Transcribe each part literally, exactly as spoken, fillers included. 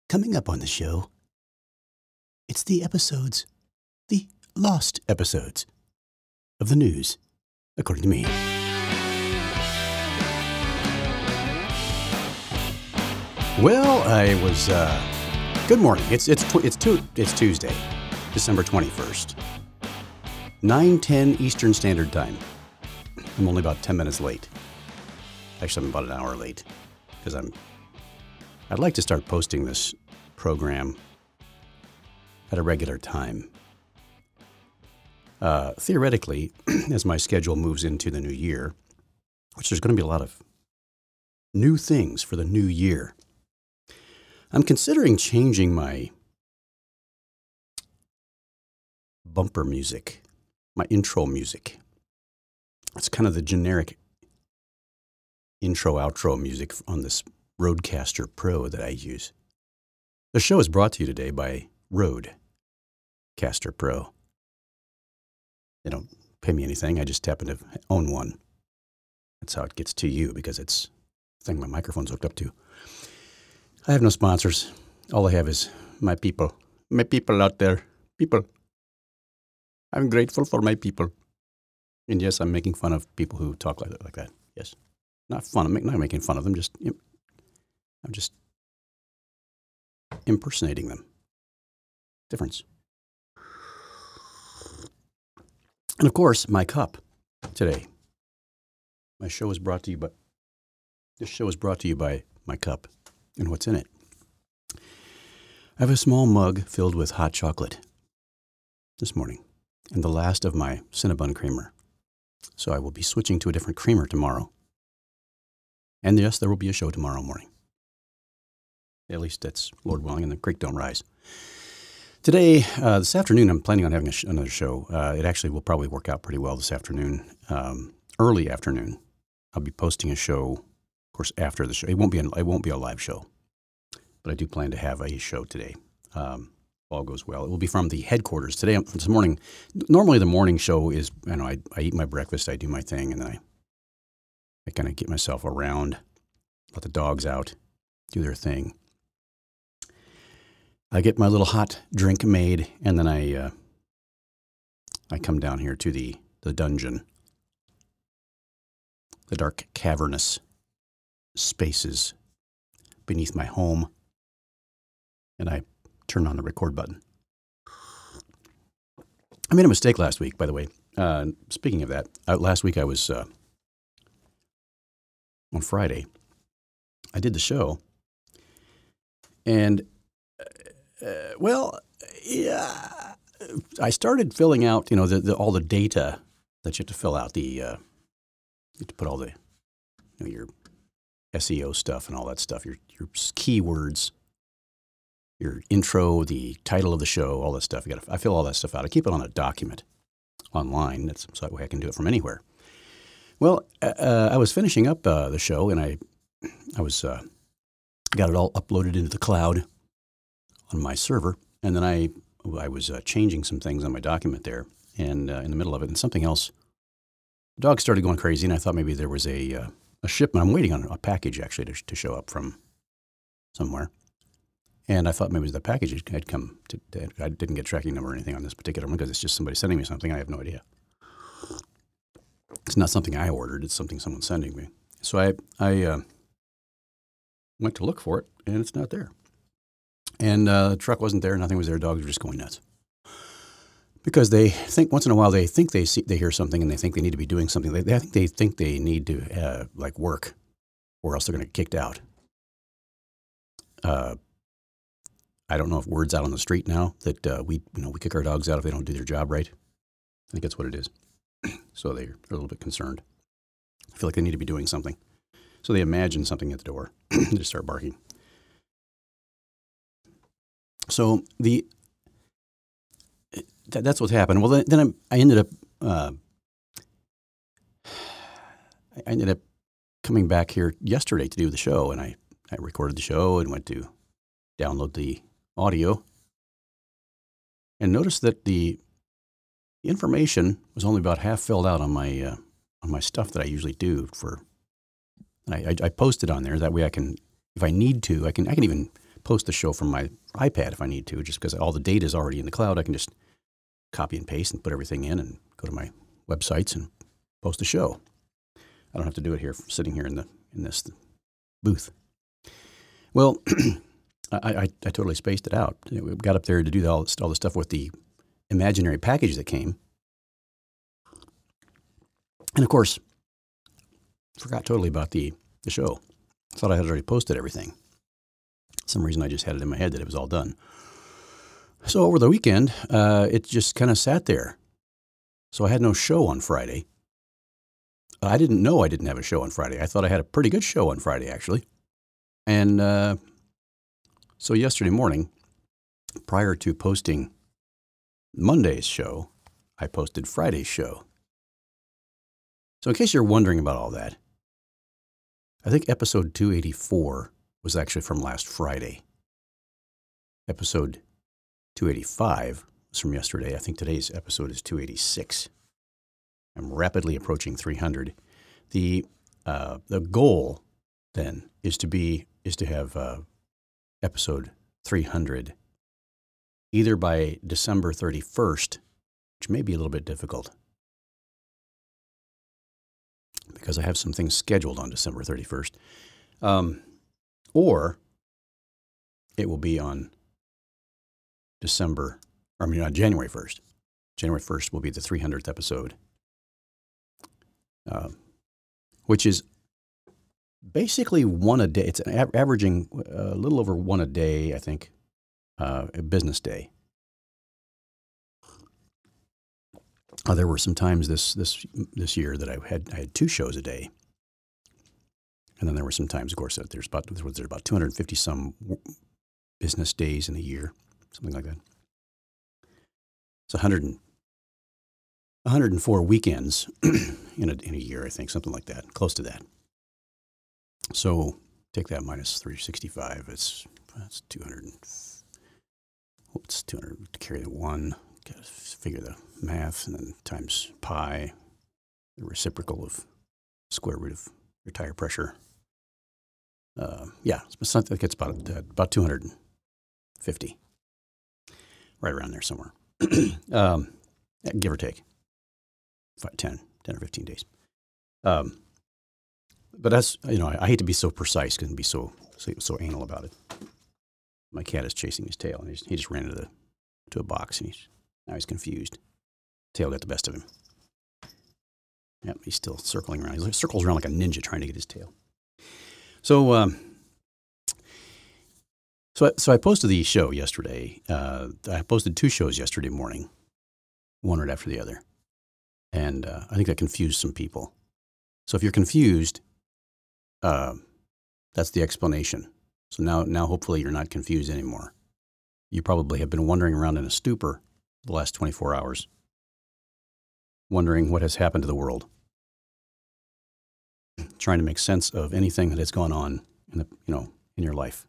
Coming up on the show, it's the episodes, the lost episodes of the news, according to me. Well, I was, uh, good morning. It's, it's, tw- it's, tu- it's Tuesday, December twenty-first, nine ten Eastern Standard Time. I'm only about ten minutes late. Actually, I'm about an hour late because I'm, I'd like to start posting this program at a regular time. Uh, theoretically, as my schedule moves into the new year, which there's going to be a lot of new things for the new year, I'm considering changing my bumper music, my intro music. It's kind of the generic intro-outro music on this Rodecaster Pro that I use. The show is brought to you today by Rodecaster Pro. They don't pay me anything. I just happen to own one. That's how it gets to you, because it's the thing my microphone's hooked up to. I have no sponsors. All I have is my people. My people out there. People. I'm grateful for my people. And yes, I'm making fun of people who talk like that. Like that. Yes. Not fun. I'm not making fun of them. Just, I'm just impersonating them. Difference. And of course, my cup today. My show is brought to you by, this show is brought to you by my cup and what's in it. I have a small mug filled with hot chocolate this morning and the last of my Cinnabon creamer. So I will be switching to a different creamer tomorrow. And yes, there will be a show tomorrow morning. At least that's Lord willing, and the creek don't rise. Today, uh, this afternoon, I'm planning on having a sh- another show. Uh, it actually will probably work out pretty well this afternoon, um, early afternoon. I'll be posting a show, of course, after the show. It won't be an, it won't be a live show, but I do plan to have a show today. Um, all goes well. It will be from the headquarters today. This morning, normally the morning show is, you know, I, I eat my breakfast, I do my thing, and then I, I kind of get myself around, let the dogs out, do their thing. I get my little hot drink made, and then I uh, I come down here to the, the dungeon, the dark, cavernous spaces beneath my home, and I turn on the record button. I made a mistake last week, by the way. Uh, speaking of that, uh, last week I was, uh, on Friday, I did the show, and Uh, well, yeah, I started filling out, you know, the, the, all the data that you have to fill out. The uh, you have to put all the, you know, your S E O stuff and all that stuff, your your keywords, your intro, the title of the show, all that stuff. You got to, I fill all that stuff out. I keep it on a document online. That's so that way I can do it from anywhere. Well, uh, I was finishing up uh, the show, and I I was uh, got it all uploaded into the cloud on my server, and then I I was uh, changing some things on my document there, and uh, in the middle of it, and something else, the dog started going crazy, and I thought maybe there was a uh, a shipment. I'm waiting on a package actually to, to show up from somewhere, and I thought maybe the package had come. To, to, I didn't get tracking number or anything on this particular one because it's just somebody sending me something. I have no idea. It's not something I ordered. It's something someone's sending me. So I I uh, went to look for it, and it's not there. And uh, the truck wasn't there. Nothing was there. Dogs were just going nuts because they think once in a while they think they see they hear something and they think they need to be doing something. They, they I think they think they need to uh, like work, or else they're going to get kicked out. Uh, I don't know if word's out on the street now that uh, we you know we kick our dogs out if they don't do their job right. I think that's what it is. So they're a little bit concerned. I feel like they need to be doing something. So they imagine something at the door. They just start barking. So the that, that's what happened. Well, then, then I, I ended up uh, I ended up coming back here yesterday to do the show, and I, I recorded the show and went to download the audio, and noticed that the information was only about half filled out on my uh, on my stuff that I usually do for. And I, I, I posted on there that way I can, if I need to, I can I can even post the show from my iPad if I need to, just because all the data is already in the cloud. I can just copy and paste and put everything in and go to my websites and post the show. I don't have to do it here, sitting here in the in this booth. Well, I, I, I totally spaced it out. We got up there to do all this, all the stuff with the imaginary package that came. And of course, forgot totally about the, the show. Thought I had already posted everything. For some reason I just had it in my head that it was all done. So over the weekend, uh, it just kind of sat there. So I had no show on Friday. I didn't know I didn't have a show on Friday. I thought I had a pretty good show on Friday, actually. And uh, so yesterday morning, prior to posting Monday's show, I posted Friday's show. So in case you're wondering about all that, I think episode two eighty-four was actually from last Friday. Episode two eighty-five was from yesterday. I think today's episode is two eighty-six. I'm rapidly approaching three hundred. The uh, the goal then is to be is to have uh, episode three hundred either by December thirty-first, which may be a little bit difficult because I have some things scheduled on December thirty-first, um, or it will be on December, or I mean on January first. January first will be the three hundredth episode, uh, which is basically one a day. It's an a- averaging a little over one a day, I think, uh, a business day. Uh, there were some times this this this year that I had I had two shows a day, and then there were some times, of course, that there's about there was there about two hundred fifty some business days in a year, something like that. It's one hundred and one hundred four weekends in a in a year, I think, something like that, close to that. So take that minus three hundred sixty-five. It's that's two hundred. What's two hundred to carry the one? Got to figure the math, and then times pi, the reciprocal of square root of your tire pressure. Uh, yeah, it's something that gets about uh, about two hundred fifty, right around there somewhere, um, give or take, five, ten, ten or fifteen days. Um, but that's, you know, I, I hate to be so precise and be so, so so anal about it. My cat is chasing his tail, and he just, he just ran into the to a box, and he's now he's confused. Tail got the best of him. Yep, he's still circling around. He circles around like a ninja trying to get his tail. So, um, so, I, so I posted the show yesterday. Uh, I posted two shows yesterday morning, one right after the other, and uh, I think that confused some people. So if you're confused, uh, that's the explanation. So now, now hopefully you're not confused anymore. You probably have been wandering around in a stupor the last twenty-four hours, wondering what has happened to the world, trying to make sense of anything that has gone on in the, you know, in your life.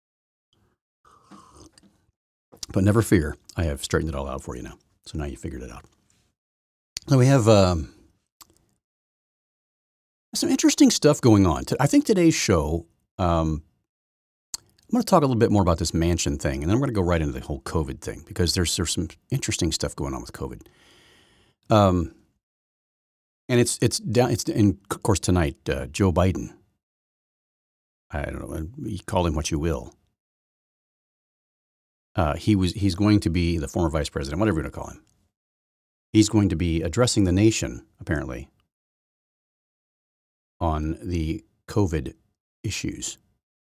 But never fear, I have straightened it all out for you now. So now you figured it out. So we have um, some interesting stuff going on. I think today's show, um, I'm going to talk a little bit more about this Manchin thing, and then I'm going to go right into the whole COVID thing, because there's there's some interesting stuff going on with COVID. Um, and it's it's down. It's and of course tonight, uh, Joe Biden. I don't know. You call him what you will. Uh, he was he's going to be the former vice president, whatever you're going to call him. He's going to be addressing the nation, apparently, on the COVID issues.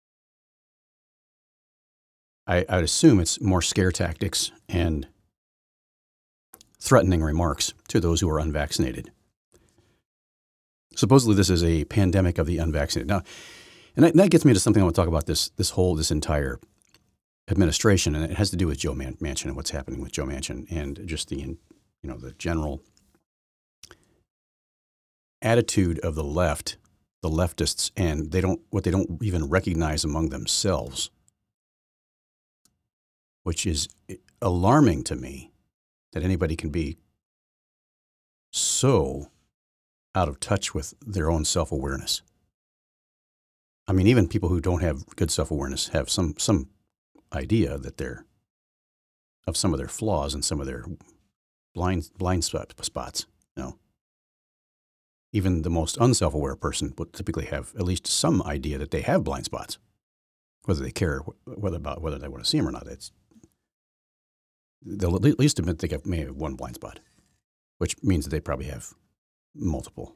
I, I would assume it's more scare tactics and threatening remarks to those who are unvaccinated. Supposedly, this is a pandemic of the unvaccinated. Now, and that, and that gets me to something I want to talk about this this whole this entire administration, and it has to do with Joe Man- Manchin and what's happening with Joe Manchin and just the you know the general attitude of the left, the leftists, and they don't what they don't even recognize among themselves, which is alarming to me that anybody can be so out of touch with their own self-awareness. I mean, even people who don't have good self-awareness have some some idea that they're of some of their flaws and some of their blind blind spot, spots. You know, even the most unself-aware person will typically have at least some idea that they have blind spots, whether they care whether about whether they want to see them or not. It's they'll at least admit they may have one blind spot, which means that they probably have multiple.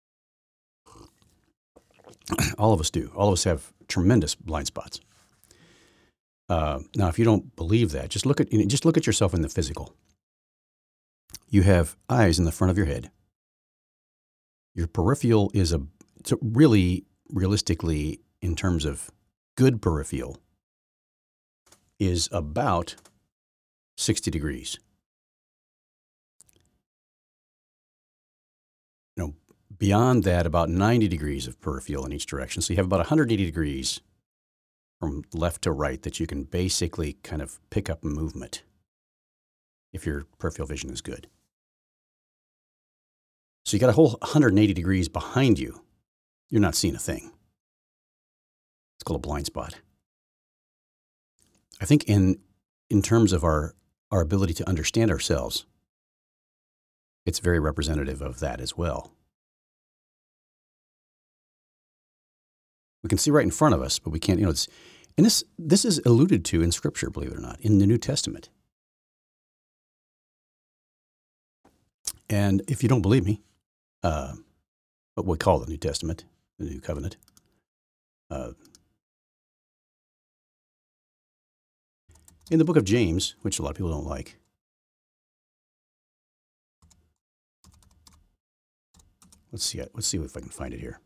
All of us do. All of us have tremendous blind spots. Uh, now, if you don't believe that, just look at you know, just look at yourself in the physical. You have eyes in the front of your head. Your peripheral is a it's a really realistically, in terms of good peripheral, is about sixty degrees. You know, beyond that, about ninety degrees of peripheral in each direction. So you have about one hundred eighty degrees from left to right that you can basically kind of pick up movement if your peripheral vision is good. So you got a whole one hundred eighty degrees behind you. You're not seeing a thing. It's called a blind spot. I think in in terms of our, our ability to understand ourselves, it's very representative of that as well. We can see right in front of us, but we can't, you know, it's, and this, this is alluded to in Scripture, believe it or not, in the New Testament. And if you don't believe me, uh, what we call the New Testament, the New Covenant, uh, in the book of James, which a lot of people don't like, let's see, let's see if I can find it here.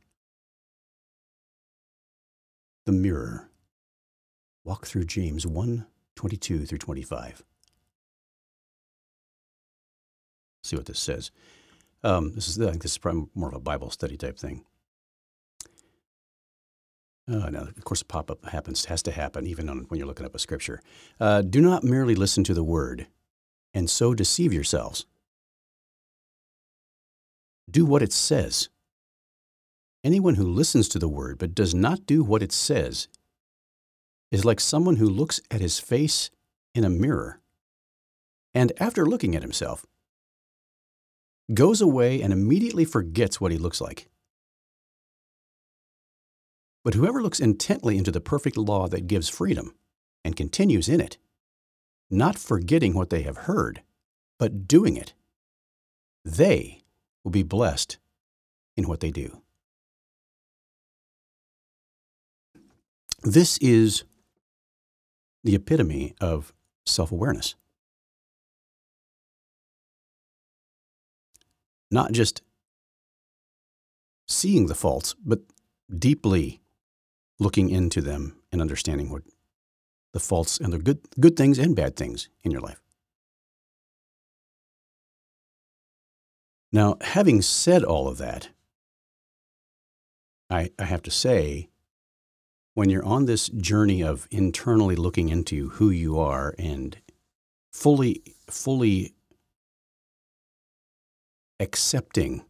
The mirror. Walk through James one, twenty-two through twenty-five. See what this says. Um, this is, I think this is probably more of a Bible study type thing. Uh, now, of course, a pop-up happens, has to happen even on, when you're looking up a scripture. Uh, do not merely listen to the word and so deceive yourselves. Do what it says. Anyone who listens to the word but does not do what it says is like someone who looks at his face in a mirror and, after looking at himself, goes away and immediately forgets what he looks like. But whoever looks intently into the perfect law that gives freedom and continues in it, not forgetting what they have heard, but doing it, they will be blessed in what they do. This is the epitome of self-awareness. Not just seeing the faults, but deeply looking into them and understanding what the faults and the good, good things and bad things in your life. Now, having said all of that, I, I have to say, when you're on this journey of internally looking into who you are and fully, fully accepting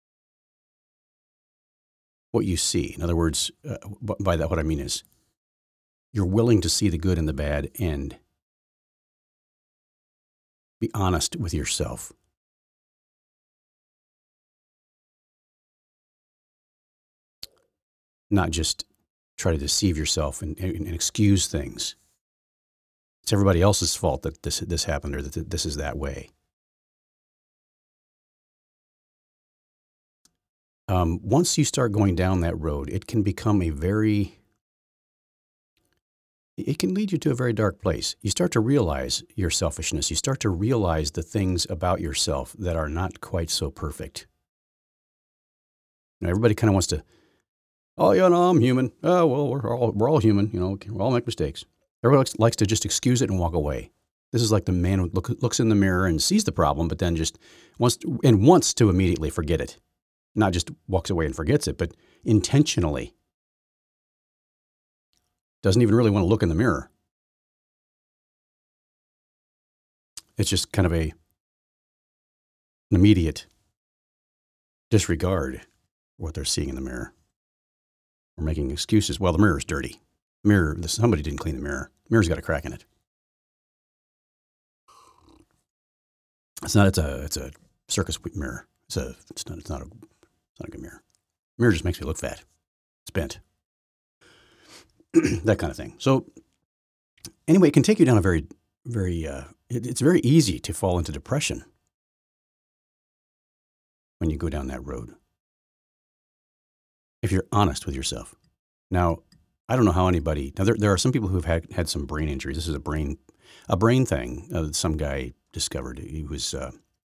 what you see. In other words, uh, by that, what I mean is you're willing to see the good and the bad and be honest with yourself. Not just try to deceive yourself and, and, and excuse things. It's everybody else's fault that this, this happened or that this is that way. Um, once you start going down that road, it can become a very, it can lead you to a very dark place. You start to realize your selfishness. You start to realize the things about yourself that are not quite so perfect. You know, everybody kind of wants to, oh, yeah, no, I'm human. Oh, well, we're all, we're all human. You know, we all make mistakes. Everybody likes, likes to just excuse it and walk away. This is like the man who look, looks in the mirror and sees the problem, but then just wants to, and wants to immediately forget it. Not just walks away and forgets it, but intentionally doesn't even really want to look in the mirror. It's just kind of a, an immediate disregard for what they're seeing in the mirror. Or making excuses. Well, the mirror's dirty. Mirror, somebody didn't clean the mirror. Mirror's got a crack in it. It's not. It's a. It's a circus mirror. It's a. It's not. It's not a. It's not a good mirror. Mirror just makes me look fat. It's bent. That kind of thing. So anyway, it can take you down a very, very. Uh, it, it's very easy to fall into depression when you go down that road. If you're honest with yourself. Now, I don't know how anybody. Now, there there are some people who've had had some brain injuries. This is a brain, a brain thing. Uh, some guy discovered. He was uh,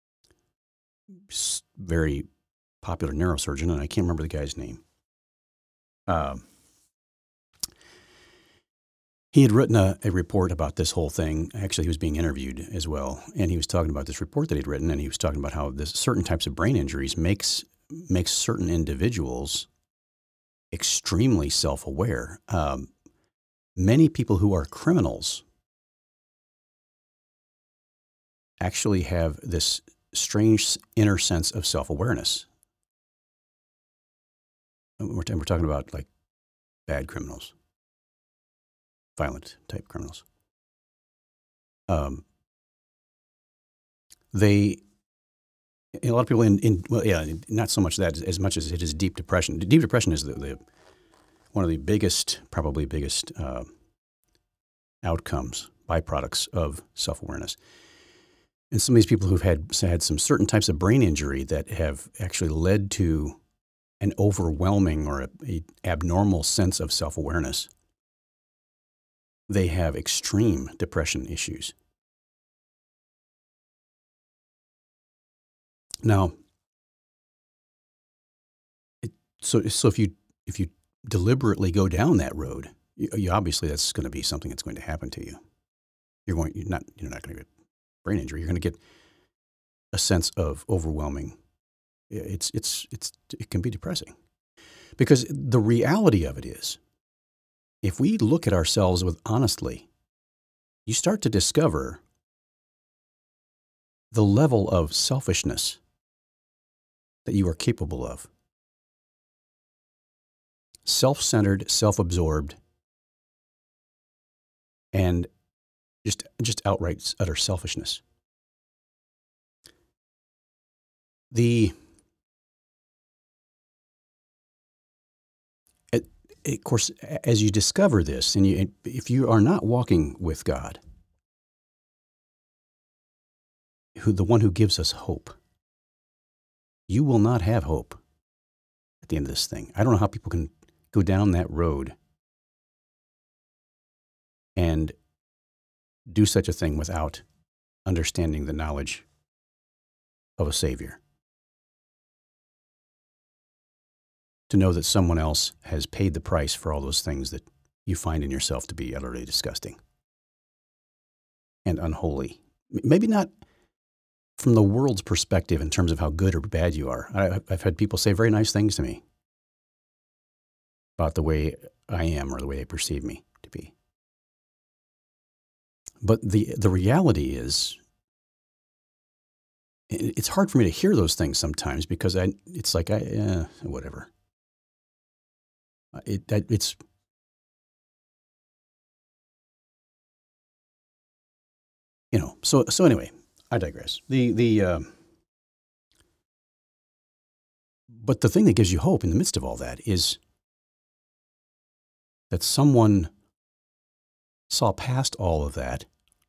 very popular neurosurgeon, and I can't remember the guy's name. Um, he had written a, a report about this whole thing. Actually, he was being interviewed as well, and he was talking about this report that he'd written, and he was talking about how this certain types of brain injuries makes makes certain individuals extremely self-aware. Um, many people who are criminals actually have this strange inner sense of self-awareness. We're, t- we're talking about like bad criminals, violent type criminals. Um, they, a lot of people in, in, well, yeah, not so much that as much as it is deep depression. Deep depression is the, the one of the biggest, probably biggest uh, outcomes, byproducts of self-awareness. And some of these people who've had had some certain types of brain injury that have actually led to an overwhelming or a, a abnormal sense of self-awareness, they have extreme depression issues. Now, it, so so if you if you deliberately go down that road, you, you obviously that's going to be something that's going to happen to you. You're going you're not you're not going to get brain injury. You're going to get a sense of overwhelming. It's it's it's it can be depressing, because the reality of it is, if we look at ourselves with honestly, you start to discover the level of selfishness that you are capable of. Self-centered, self-absorbed, and just just outright utter selfishness. The it, of course, as you discover this, and you, if you are not walking with God, who the one who gives us hope, you will not have hope at the end of this thing. I don't know how people can go down that road and do such a thing without understanding the knowledge of a Savior. To know that someone else has paid the price for all those things that you find in yourself to be utterly disgusting and unholy. Maybe not from the world's perspective in terms of how good or bad you are. I, I've had people say very nice things to me about the way I am or the way they perceive me to be. But the the reality is, it's hard for me to hear those things sometimes, because I it's like, I eh, whatever. It that it's you know so so anyway. I digress. The the um, but the thing that gives you hope in the midst of all that is that someone saw past all of that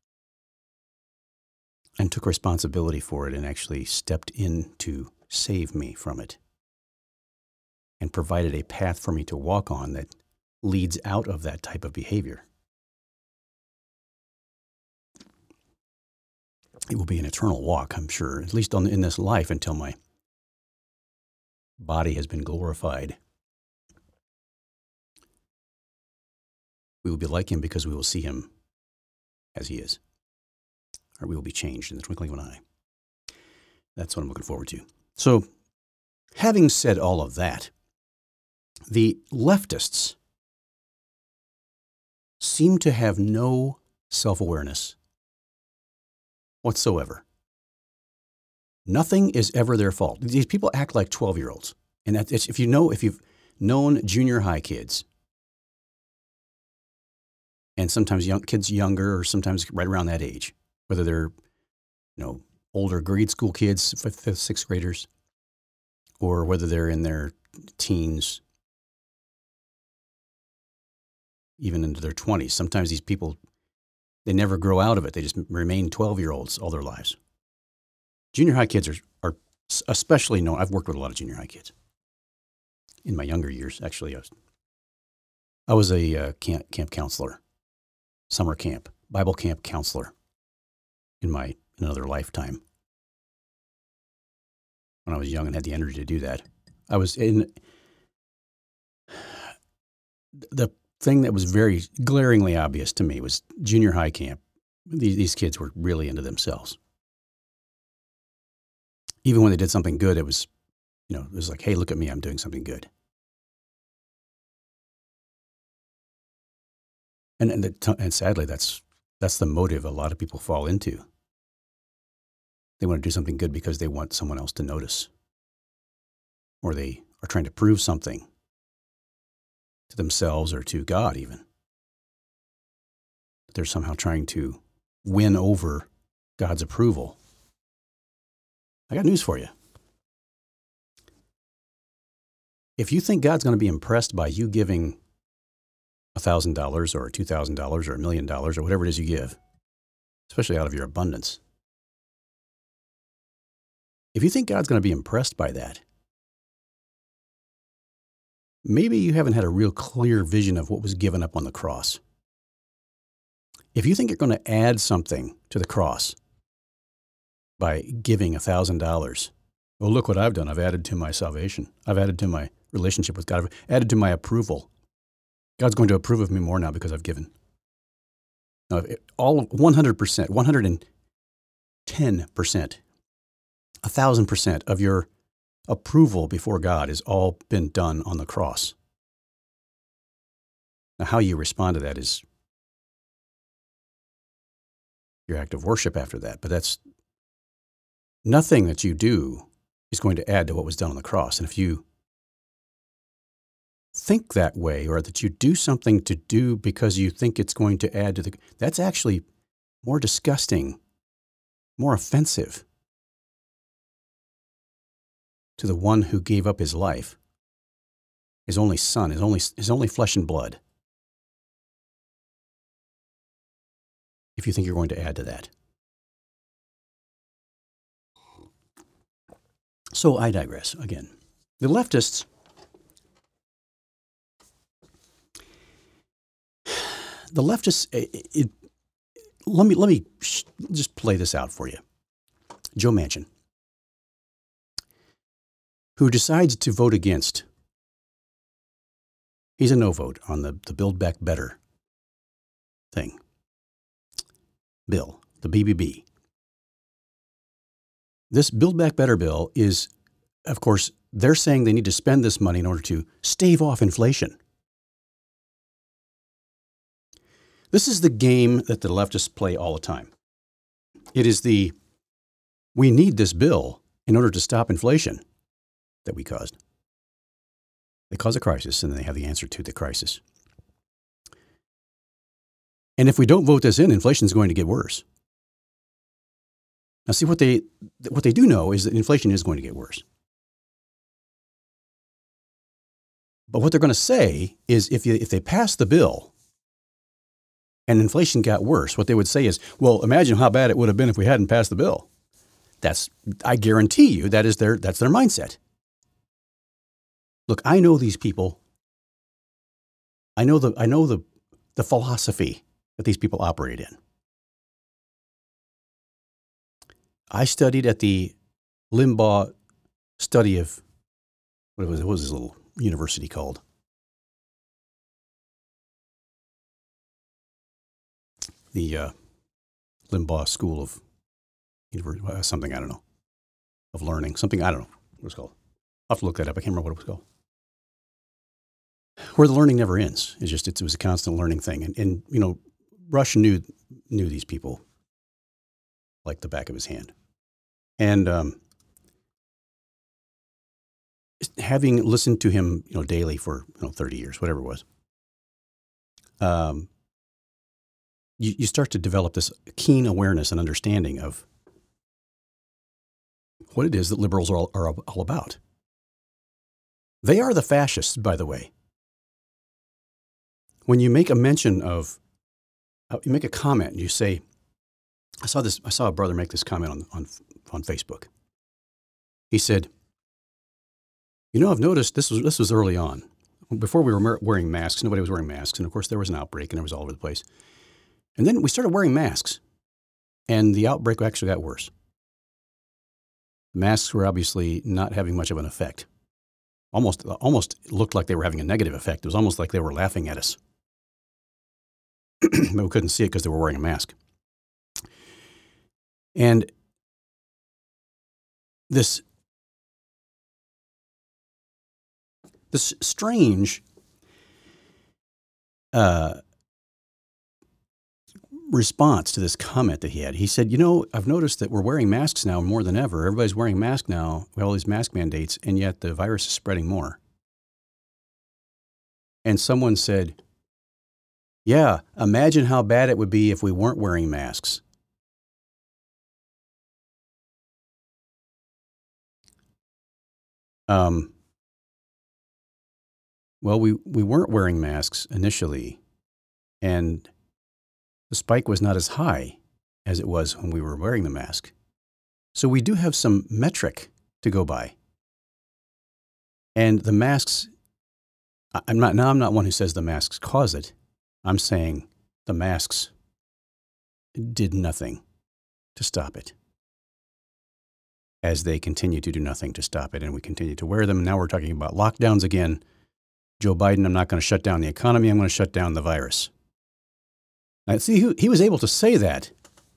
and took responsibility for it and actually stepped in to save me from it and provided a path for me to walk on that leads out of that type of behavior. It will be an eternal walk, I'm sure, at least on, in this life, until my body has been glorified. We will be like him because we will see him as he is. Or we will be changed in the twinkling of an eye. That's what I'm looking forward to. So, having said all of that, the leftists seem to have no self-awareness whatsoever. Nothing is ever their fault. These people act like twelve-year-olds. And that, it's, if you know, if you've known junior high kids, and sometimes young kids younger, or sometimes right around that age, whether they're you know older grade school kids, fifth, fifth sixth graders, or whether they're in their teens, even into their twenties. Sometimes these people, they never grow out of it. They just remain twelve-year-olds all their lives. Junior high kids are, are especially known. I've worked with a lot of junior high kids in my younger years. Actually, I was, I was a uh, camp, camp counselor, summer camp, Bible camp counselor in my in another lifetime. When I was young and had the energy to do that, I was in the thing that was very glaringly obvious to me was junior high camp. These, these kids were really into themselves. Even when they did something good, it was, you know, it was like, hey, look at me, I'm doing something good. And and, the, and sadly, that's that's the motive a lot of people fall into. They want to do something good because they want someone else to notice, or they are trying to prove something to themselves or to God even. They're somehow trying to win over God's approval. I got news for you. If you think God's going to be impressed by you giving one thousand dollars or two thousand dollars or a million dollars or whatever it is you give, especially out of your abundance, if you think God's going to be impressed by that, maybe you haven't had a real clear vision of what was given up on the cross. If you think you're going to add something to the cross by giving one thousand dollars, well, look what I've done. I've added to my salvation. I've added to my relationship with God. I've added to my approval. God's going to approve of me more now because I've given. Now, if it, all one hundred percent, one hundred ten percent, one thousand percent of your approval before God has all been done on the cross. Now, how you respond to that is your act of worship after that, but that's nothing that you do is going to add to what was done on the cross. And if you think that way, or that you do something to do because you think it's going to add to the, that's actually more disgusting, more offensive to the one who gave up his life, his only son, his only, his only flesh and blood, if you think you're going to add to that. So I digress again. The leftists, the leftists, it, it, let me, let me sh- just play this out for you. Joe Manchin, who decides to vote against, he's a no vote on the, the Build Back Better thing. Bill, the B B B. This Build Back Better bill is, of course, they're saying they need to spend this money in order to stave off inflation. This is the game that the leftists play all the time. It is the, we need this bill in order to stop inflation that we caused. They cause a crisis, and then they have the answer to the crisis. And if we don't vote this in, inflation is going to get worse. Now, see, what they what they do know is that inflation is going to get worse. But what they're going to say is if you, if they pass the bill and inflation got worse, what they would say is, well, imagine how bad it would have been if we hadn't passed the bill. That's, I guarantee you, that is their, that's their mindset. Look, I know these people. I know the, I know the, the philosophy that these people operate in. I studied at the Limbaugh study of, what was, what was his little university called? The uh, Limbaugh School of University, uh, something, I don't know, of learning, something, I don't know what it was called. I'll have to look that up. I can't remember what it was called. Where the learning never ends. It's just, it was a constant learning thing. And, and you know, Rush knew knew these people like the back of his hand. And um, having listened to him, you know, daily for you know thirty years, whatever it was, um, you, you start to develop this keen awareness and understanding of what it is that liberals are all, are all about. They are the fascists, by the way. When you make a mention of, uh, you make a comment, and you say, I saw this, I saw a brother make this comment on, on, on Facebook. He said, you know, I've noticed this was, this was early on. Before we were wearing masks, nobody was wearing masks. And of course, there was an outbreak and it was all over the place. And then we started wearing masks and the outbreak actually got worse. Masks were obviously not having much of an effect. Almost, almost looked like they were having a negative effect. It was almost like they were laughing at us. But we couldn't see it because they were wearing a mask. And this, this strange uh, response to this comment that he had. He said, you know, I've noticed that we're wearing masks now more than ever. Everybody's wearing masks now with all these mask mandates, and yet the virus is spreading more. And someone said, yeah, imagine how bad it would be if we weren't wearing masks. Um, well, we, we weren't wearing masks initially, and the spike was not as high as it was when we were wearing the mask. So we do have some metric to go by. And the masks, I'm not, now I'm not one who says the masks cause it. I'm saying the masks did nothing to stop it, as they continue to do nothing to stop it, and we continue to wear them. Now we're talking about lockdowns again. Joe Biden, I'm not going to shut down the economy. I'm going to shut down the virus. Now, see, he, he was able to say that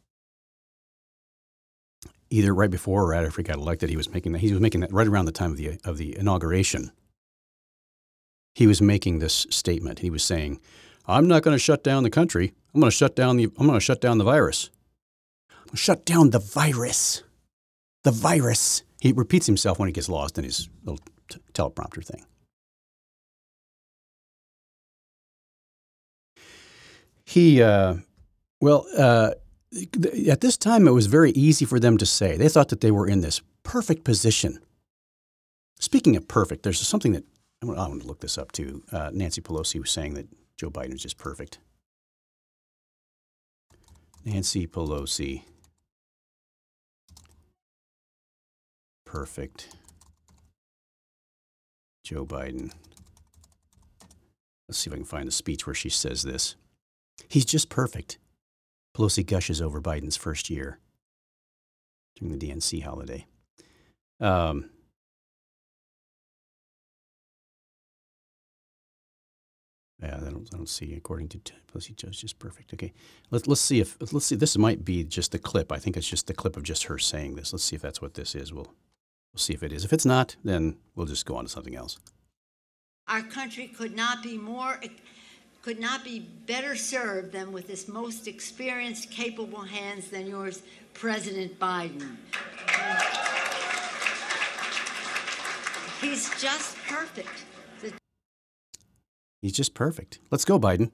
either right before or right after he got elected. He was making that. He was making that right around the time of the of the inauguration. He was making this statement. He was saying, "I'm not going to shut down the country. I'm going to shut down the. I'm going to shut down the virus. I'm going to shut down the virus. The virus." He repeats himself when he gets lost in his little t- teleprompter thing. He, uh, well, uh, th- at this time, it was very easy for them to say. They thought that they were in this perfect position. Speaking of perfect, there's something that, I want, I want to look this up too. Uh, Nancy Pelosi was saying that Joe Biden was just perfect. Nancy Pelosi. Perfect. Joe Biden. Let's see if I can find the speech where she says this. He's just perfect. Pelosi gushes over Biden's first year during the D N C holiday. Um, yeah, I don't, I don't see. According to Pelosi, Joe's just perfect. Okay, let's let's see if let's see. This might be just the clip. I think it's just the clip of just her saying this. Let's see if that's what this is. We'll we'll see if it is. If it's not, then we'll just go on to something else. Our country could not be more. could not be better served than with this most experienced, capable hands than yours, President Biden. He's just perfect. The- He's just perfect. Let's go, Biden.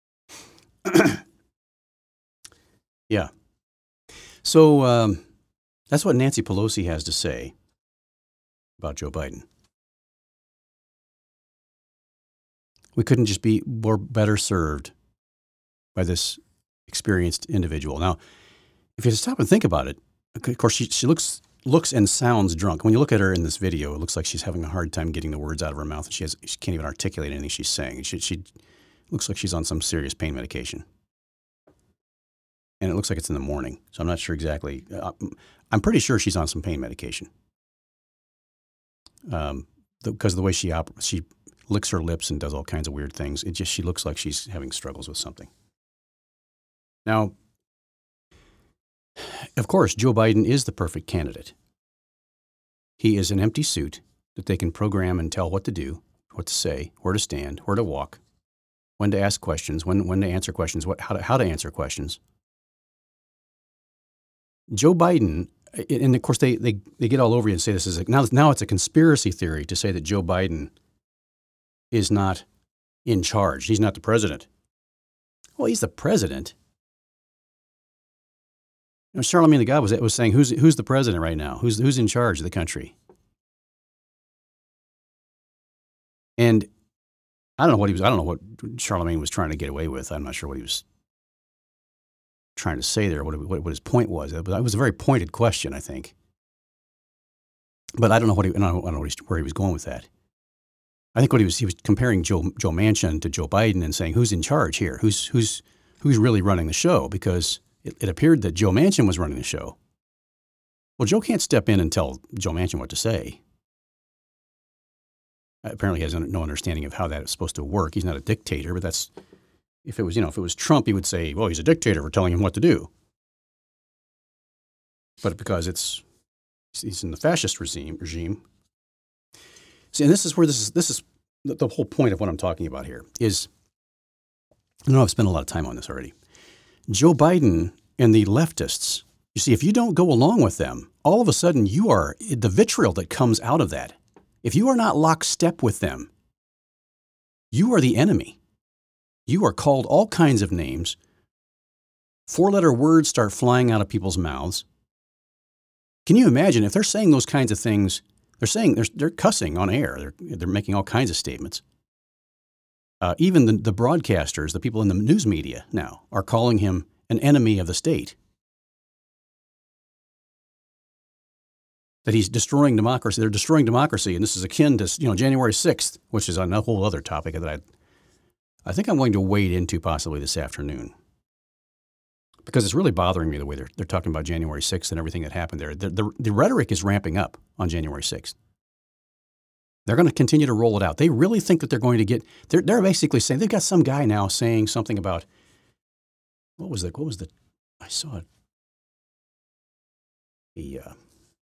Yeah. So um, that's what Nancy Pelosi has to say about Joe Biden. We couldn't just be more better served by this experienced individual. Now, if you stop and think about it, of course, she, she looks looks and sounds drunk. When you look at her in this video, it looks like she's having a hard time getting the words out of her mouth. She has she can't even articulate anything she's saying. She, she looks like she's on some serious pain medication. And it looks like it's in the morning, so I'm not sure exactly. Uh, I'm pretty sure she's on some pain medication. Um, because of the way she op- she licks her lips and does all kinds of weird things. It just, she looks like she's having struggles with something. Now, of course, Joe Biden is the perfect candidate. He is an empty suit that they can program and tell what to do, what to say, where to stand, where to walk, when to ask questions, when, when to answer questions, what, how to, how to answer questions. Joe Biden, and of course they, they, they get all over you and say this is, a, now, now it's a conspiracy theory to say that Joe Biden is not in charge. He's not the president. Well, he's the president, know, Charlemagne the God was was saying, "Who's who's the president right now? Who's who's in charge of the country?" And I don't know what he was. I don't know what Charlemagne was trying to get away with. I'm not sure what he was trying to say there. What what, what his point was. It was a very pointed question, I think. But I don't know what he. I don't know, I don't know where he was going with that. I think what he was he was comparing Joe Joe Manchin to Joe Biden and saying, "Who's in charge here? Who's who's who's really running the show?" Because it, it appeared that Joe Manchin was running the show. Well, Joe can't step in and tell Joe Manchin what to say. Apparently, he has no understanding of how that is supposed to work. He's not a dictator, but that's if it was you know if it was Trump, he would say, "Well, he's a dictator for telling him what to do." But because it's he's in the fascist regime regime. See, and this is where this is this is the, the whole point of what I'm talking about here is. I know I've spent a lot of time on this already. Joe Biden and the leftists. You see, if you don't go along with them, all of a sudden you are the vitriol that comes out of that. If you are not lockstep with them, you are the enemy. You are called all kinds of names. Four-letter words start flying out of people's mouths. Can you imagine if they're saying those kinds of things? They're saying they're, they're cussing on air. They're, they're making all kinds of statements. Uh, even the, the broadcasters, the people in the news media now, are calling him an enemy of the state. That he's destroying democracy. They're destroying democracy, and this is akin to you know January sixth, which is on a whole other topic that I, I think I'm going to wade into possibly this afternoon. Because it's really bothering me the way they're they're talking about January sixth and everything that happened there. The, the, the rhetoric is ramping up on January sixth. They're going to continue to roll it out. They really think that they're going to get. They're they're basically saying they've got some guy now saying something about what was the what was the I saw it. The uh,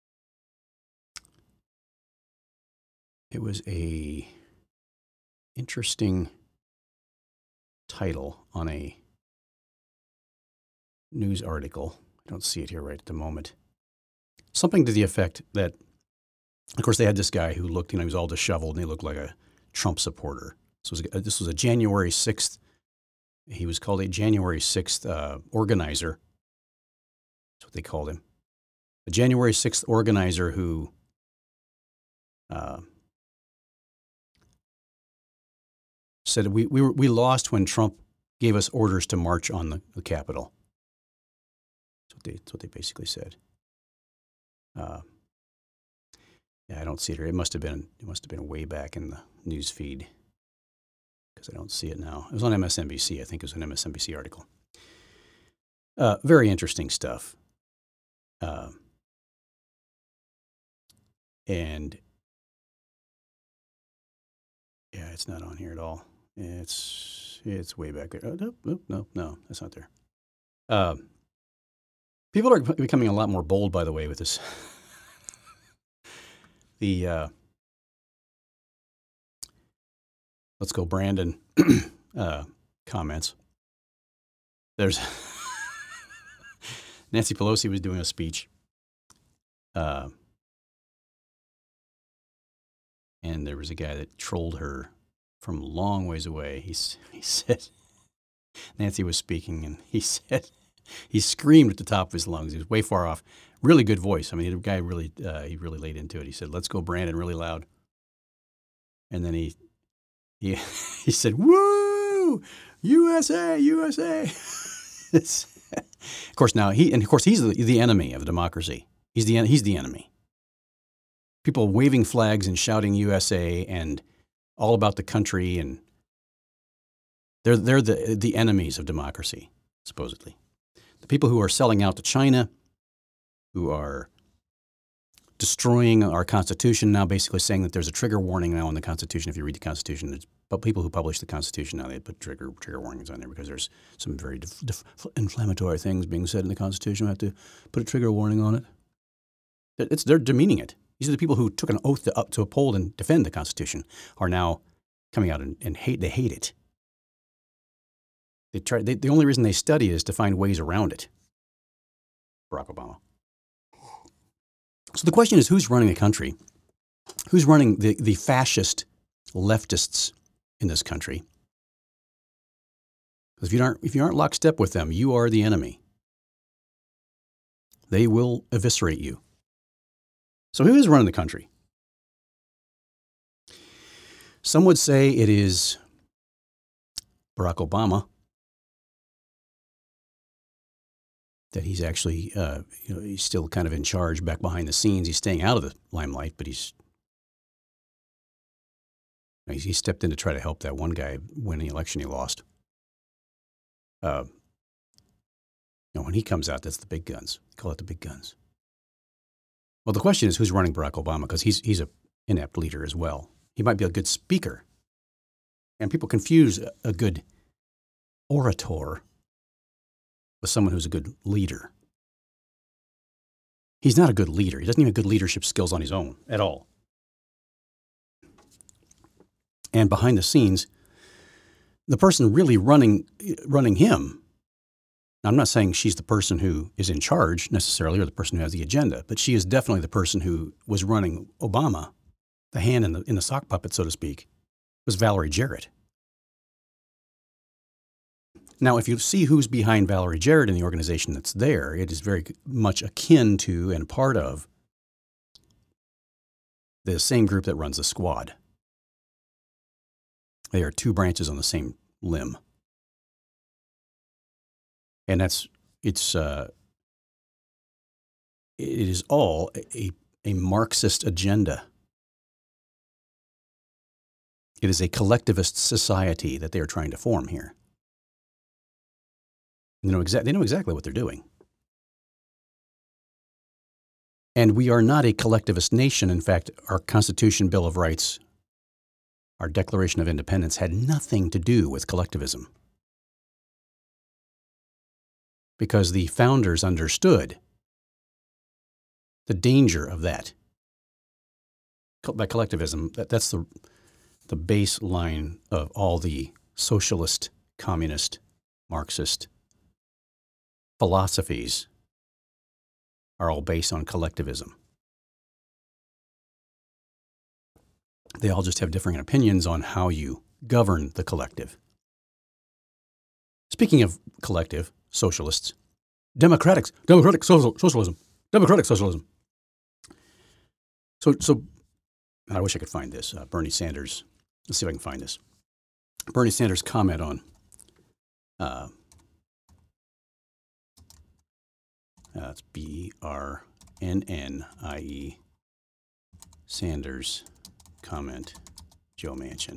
it was a interesting title on a news article. I don't see it here right at the moment. Something to the effect that, of course, they had this guy who looked, you know, he was all disheveled and he looked like a Trump supporter. This was a, this was a January sixth. He was called a January sixth uh, organizer. That's what they called him. A January sixth organizer who uh, said we we were, we lost when Trump gave us orders to march on the, the Capitol. That's what they that's what they basically said. Uh, yeah, I don't see it here. It must have been it must have been way back in the news feed because I don't see it now. It was on M S N B C. I think it was an M S N B C article. Uh, very interesting stuff. Uh, and yeah, it's not on here at all. It's it's way back there. Oh, no, no, no, no, that's not there. Uh, people are becoming a lot more bold, by the way, with this. the uh, let's go, Brandon. uh, comments. There's Nancy Pelosi was doing a speech. Uh, and there was a guy that trolled her from a long ways away. He, he said, Nancy was speaking, and he said, he screamed at the top of his lungs. He was way far off. Really good voice. I mean, the guy really, uh, he really laid into it. He said, "Let's go, Brandon," really loud. And then he, he, he said, "Woo, U S A, U S A." Of course, now he, and of course, he's the, the enemy of democracy. He's the, he's the enemy. People waving flags and shouting U S A and all about the country, and they're they're the the enemies of democracy, supposedly. The people who are selling out to China, who are destroying our Constitution now, basically saying that there's a trigger warning now on the Constitution. If you read the Constitution, it's, but people who publish the Constitution now, they put trigger trigger warnings on there because there's some very def, def, inflammatory things being said in the Constitution. We have to put a trigger warning on it. It's they're demeaning it. These are the people who took an oath to, up, to uphold and defend the Constitution are now coming out and, and hate. They hate it. They try. They, the only reason they study is to find ways around it. Barack Obama. So the question is, who's running the country? Who's running the, the fascist leftists in this country? Because if you aren't if you aren't lockstep with them, you are the enemy. They will eviscerate you. So who is running the country? Some would say it is Barack Obama, that he's actually, uh, you know, he's still kind of in charge back behind the scenes. He's staying out of the limelight, but he's, he stepped in to try to help that one guy win the election he lost. Uh, you know, when he comes out, that's the big guns. They call it the big guns. Well, the question is, who's running Barack Obama? Because he's he's a inept leader as well. He might be a good speaker. And people confuse a good orator with someone who's a good leader. He's not a good leader. He doesn't even have good leadership skills on his own at all. And behind the scenes, the person really running running him, now, I'm not saying she's the person who is in charge necessarily or the person who has the agenda, but she is definitely the person who was running Obama, the hand in the, in the sock puppet, so to speak, was Valerie Jarrett. Now, if you see who's behind Valerie Jarrett in the organization that's there, it is very much akin to and part of the same group that runs the Squad. They are two branches on the same limb. And that's, it's, uh, it is all a, a Marxist agenda. It is a collectivist society that they are trying to form here. They know, exa- they know exactly what they're doing. And we are not a collectivist nation. In fact, our Constitution, Bill of Rights, our Declaration of Independence had nothing to do with collectivism. Because the founders understood the danger of that. By collectivism, that, that's the, the baseline of all the socialist, communist, Marxist philosophies are all based on collectivism. They all just have differing opinions on how you govern the collective. Speaking of collective, socialists, democratics, democratic social, socialism, democratic socialism. So, so I wish I could find this. Uh, Bernie Sanders. Let's see if I can find this. Bernie Sanders' comment on uh, uh, it's B R N N I E Sanders comment Joe Manchin.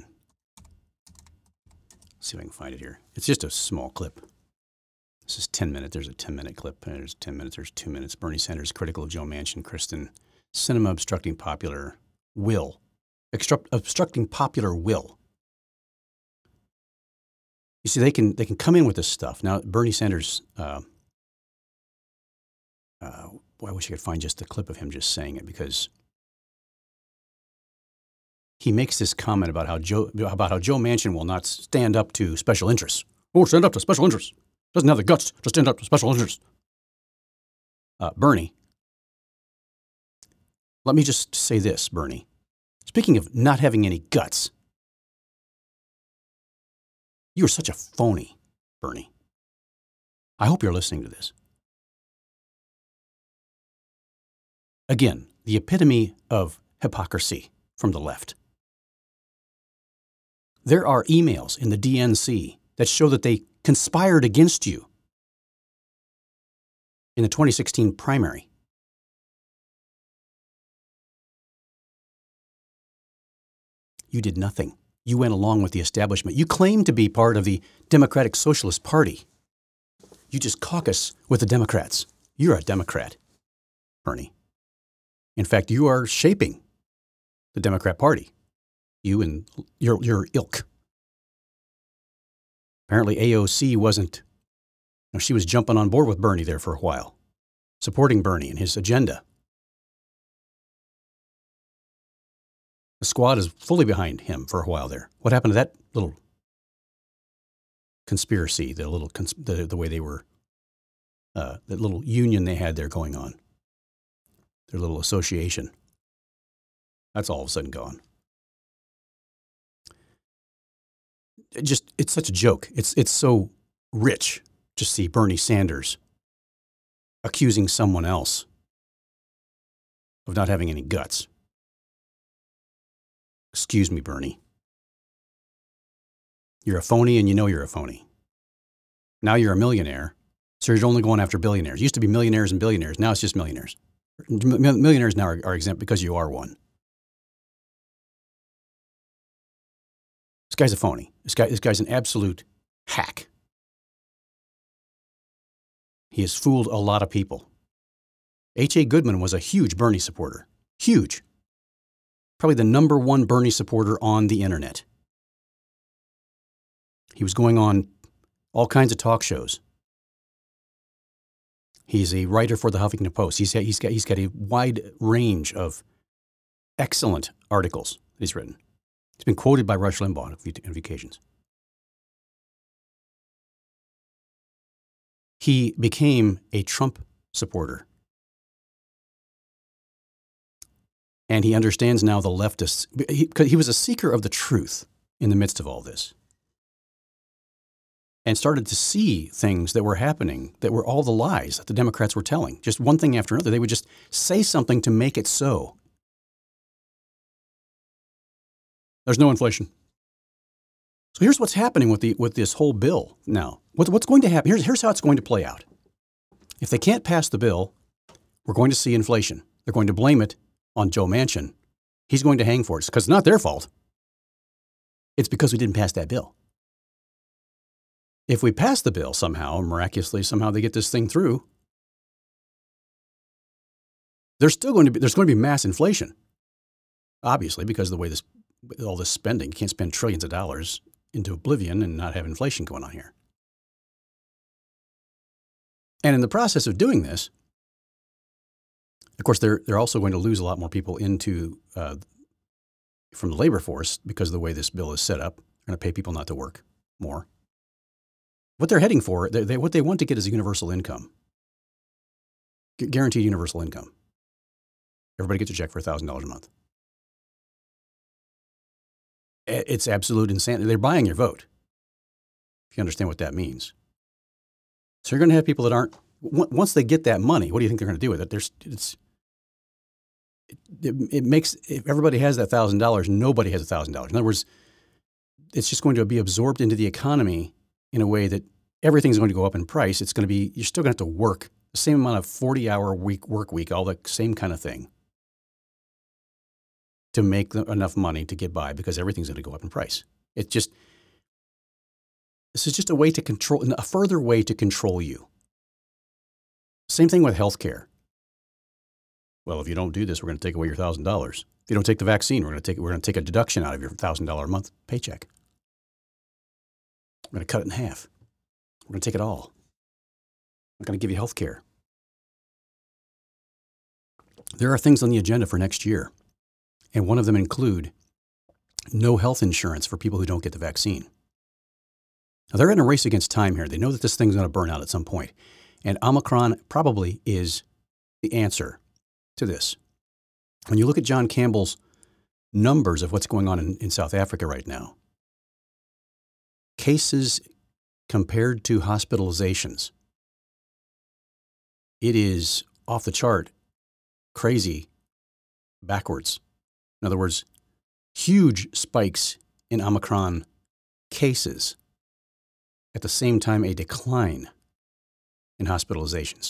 Let's see if I can find it here. It's just a small clip. This is ten minutes. There's a ten minute clip. There's ten minutes. There's two minutes. Bernie Sanders critical of Joe Manchin, Kristen. Cinema obstructing popular will. Obstruct, obstructing popular will. You see, they can they can come in with this stuff. Now, Bernie Sanders, uh, uh, boy, I wish I could find just the clip of him just saying it, because he makes this comment about how Joe about how Joe Manchin will not stand up to special interests. Oh, stand up to special interests. Doesn't have the guts to stand up to special interests. Uh, Bernie, let me just say this, Bernie. Speaking of not having any guts, you are such a phony, Bernie. I hope you're listening to this. Again, the epitome of hypocrisy from the left. There are emails in the D N C that show that they conspired against you in the twenty sixteen primary. You did nothing. You went along with the establishment. You claimed to be part of the Democratic Socialist Party. You just caucus with the Democrats. You're a Democrat, Bernie. In fact, you are shaping the Democrat Party. You and your, your ilk. Apparently A O C wasn't, you know, she was jumping on board with Bernie there for a while, supporting Bernie and his agenda. The Squad is fully behind him for a while there. What happened to that little conspiracy, the little cons- the, the way they were, uh, that little union they had there going on, their little association? That's all of a sudden gone. It just, it's such a joke. It's, it's so rich to see Bernie Sanders accusing someone else of not having any guts. Excuse me, Bernie. You're a phony and you know you're a phony. Now you're a millionaire, so you're only going after billionaires. It used to be millionaires and billionaires. Now it's just millionaires. Millionaires now are, are exempt because you are one. This guy's a phony. This guy, this guy's an absolute hack. He has fooled a lot of people. H A. Goodman was a huge Bernie supporter. Huge. Probably the number one Bernie supporter on the internet. He was going on all kinds of talk shows. He's a writer for the Huffington Post. He's, he's, got, he's got a wide range of excellent articles that he's written. He's been quoted by Rush Limbaugh on a few, on a few occasions. He became a Trump supporter. And he understands now the leftists. He, he was a seeker of the truth in the midst of all this. And started to see things that were happening that were all the lies that the Democrats were telling. Just one thing after another. They would just say something to make it so. There's no inflation. So here's what's happening with the with this whole bill now. What, what's going to happen? Here's, here's how it's going to play out. If they can't pass the bill, we're going to see inflation. They're going to blame it on Joe Manchin. He's going to hang for it because it's not their fault. It's because we didn't pass that bill. If we pass the bill somehow, miraculously, somehow they get this thing through, there's still going to be, there's going to be mass inflation. Obviously, because of the way this, all this spending, you can't spend trillions of dollars into oblivion and not have inflation going on here. And in the process of doing this, of course, they're, they're also going to lose a lot more people into, uh, from the labor force because of the way this bill is set up. They're going to pay people not to work more. What they're heading for, they, they, what they want to get is a universal income, Gu- guaranteed universal income. Everybody gets a check for one thousand dollars a month. It's absolute insanity. They're buying your vote, if you understand what that means. So you're going to have people that aren't, once they get that money, what do you think they're going to do with it? There's, it's, it, it makes, if everybody has that one thousand dollars, nobody has one thousand dollars. In other words, it's just going to be absorbed into the economy in a way that everything's going to go up in price. It's going to be, you're still going to have to work the same amount of forty-hour week work week, all the same kind of thing, to make the, enough money to get by because everything's going to go up in price. It just, this is just a way to control, a further way to control you. Same thing with healthcare. Well, if you don't do this, we're going to take away your one thousand dollars. If you don't take the vaccine, we're going to take, we're going to take a deduction out of your one thousand dollars a month paycheck. We're going to cut it in half. We're going to take it all. We're going to give you health care. There are things on the agenda for next year, and one of them include no health insurance for people who don't get the vaccine. Now, they're in a race against time here. They know that this thing's going to burn out at some point, and Omicron probably is the answer to this. When you look at John Campbell's numbers of what's going on in, in South Africa right now, cases compared to hospitalizations, it is off the chart, crazy, backwards. In other words, huge spikes in Omicron cases, at the same time a decline in hospitalizations.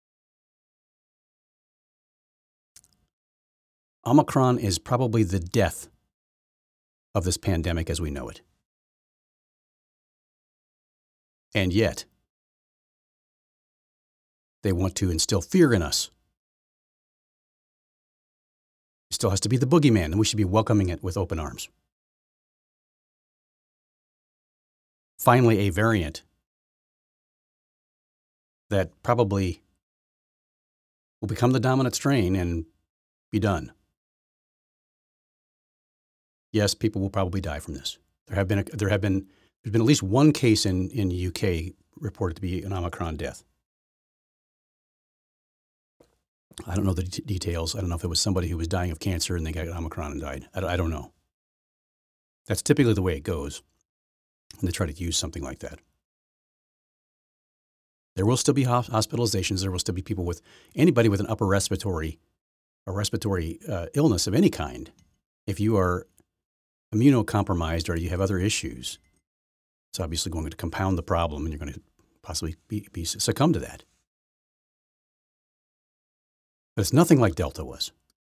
Omicron is probably the death of this pandemic as we know it. And yet, they want to instill fear in us. It still has to be the boogeyman, and we should be welcoming it with open arms. Finally, a variant that probably will become the dominant strain and be done. Yes, people will probably die from this. There have been a, there have been there's been at least one case in in the U K reported to be an Omicron death. I don't know the d- details. I don't know if it was somebody who was dying of cancer and they got Omicron and died. I don't, I don't know. That's typically the way it goes when they try to use something like that. There will still be hospitalizations. There will still be people with anybody with an upper respiratory, a respiratory uh, illness of any kind. If you are immunocompromised or you have other issues, it's obviously going to compound the problem, and you're going to possibly be, be succumb to that. But it's nothing like Delta was.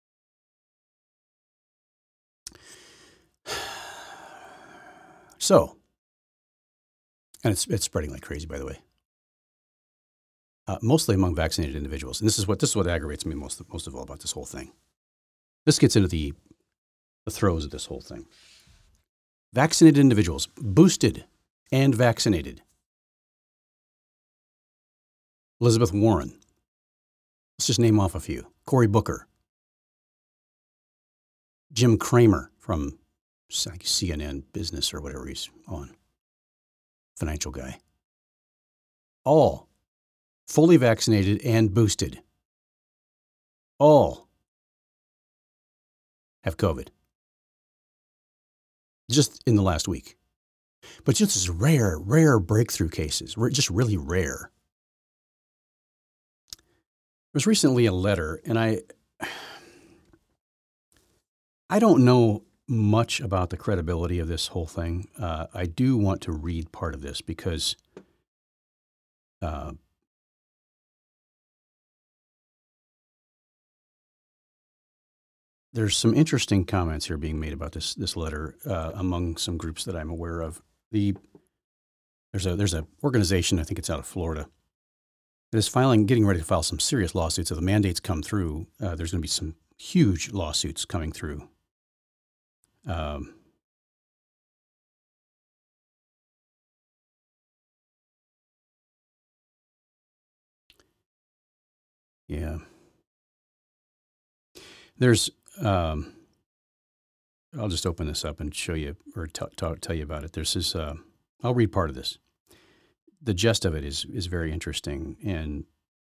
So, and it's it's spreading like crazy, by the way. Uh, mostly among vaccinated individuals, and this is what this is what aggravates me most most of all about this whole thing. This gets into the the throes of this whole thing. Vaccinated individuals, boosted and vaccinated. Elizabeth Warren. Let's just name off a few. Cory Booker. Jim Cramer from C N N Business or whatever he's on. Financial guy. All fully vaccinated and boosted. All have COVID. Just in the last week. But just as rare, rare breakthrough cases, just really rare. There was recently a letter, and I I don't know much about the credibility of this whole thing. Uh, I do want to read part of this because uh, there's some interesting comments here being made about this this letter uh, among some groups that I'm aware of. The there's a there's an organization, I think it's out of Florida, that is filing, getting ready to file some serious lawsuits. If the mandates come through, uh, there's going to be some huge lawsuits coming through. Um, yeah. There's, um, I'll just open this up and show you, or t- t- tell you about it. There's this, uh, I'll read part of this. The gist of it is is very interesting, and